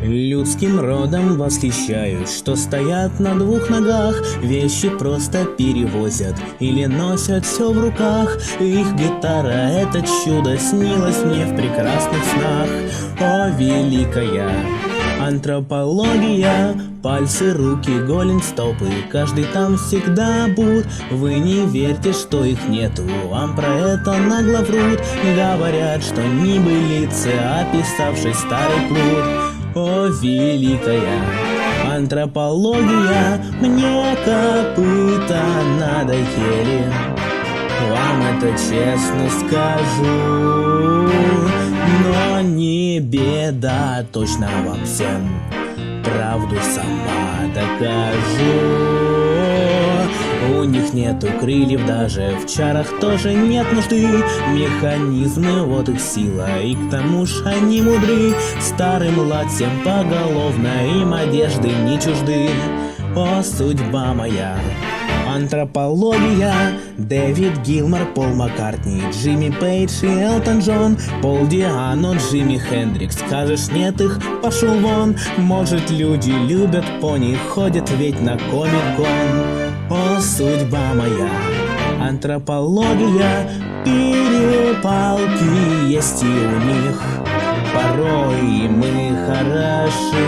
Людским родом восхищаюсь, что стоят на двух ногах, вещи просто перевозят или носят все в руках. Их гитара — это чудо, снилось мне в прекрасных снах. О, великая антропология! Пальцы, руки, голень, стопы, каждый там всегда будь. Вы не верьте, что их нету, вам про это нагло врут. Говорят, что небылицы, описавший старый плут. О, великая антропология, мне копыта надоели. Вам это честно скажу, но не беда, точно вам всем правду сама докажу. У них нету крыльев, даже в чарах тоже нет нужды. Механизмы, вот их сила, и к тому ж они мудры. Старым латьям поголовно, им одежды не чужды. О, судьба моя антропология! Дэвид Гилмор, Пол Маккартни, Джимми Пейдж и Элтон Джон, Пол Диано, Джимми Хендрикс. Скажешь нет их, пошел вон. Может, люди любят пони, ходят ведь на Комик-кон. О, судьба моя антропология! Перепалки есть и у них, порой мы хороши.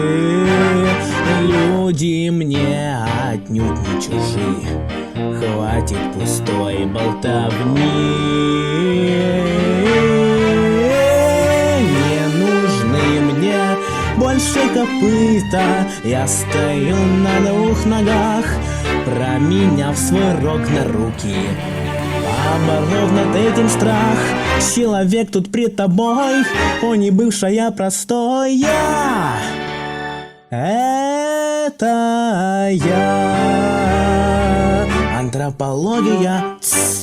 Люди мне отнюдь не чужие, хватит пустой болтовни. Не нужны мне больше копыта, я стою на двух ногах, променяв свой рог на руки, поборов над этим страх. Человек тут пред тобой, о, не бывшая простой я. Это я. Антропология.